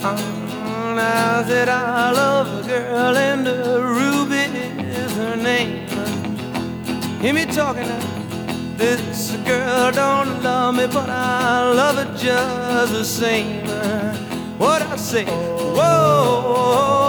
Now that I love a girl and Ruby is her name. Hear me talking now. This girl don't love me, but I love her just the same. What I say? Whoa.